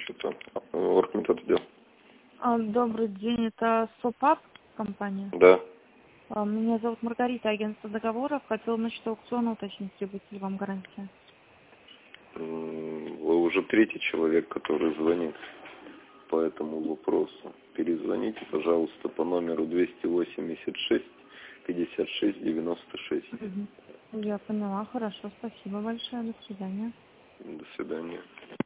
Что-то оргметод отдел. Добрый день, это СОПАП компания? Да. Меня зовут Маргарита, агентство договоров. Хотела насчет аукциона уточнить, требуется ли вам гарантия. Вы уже третий человек, который звонит по этому вопросу. Перезвоните, пожалуйста, по номеру 286 56 96. Я поняла, хорошо, спасибо большое, до свидания. До свидания.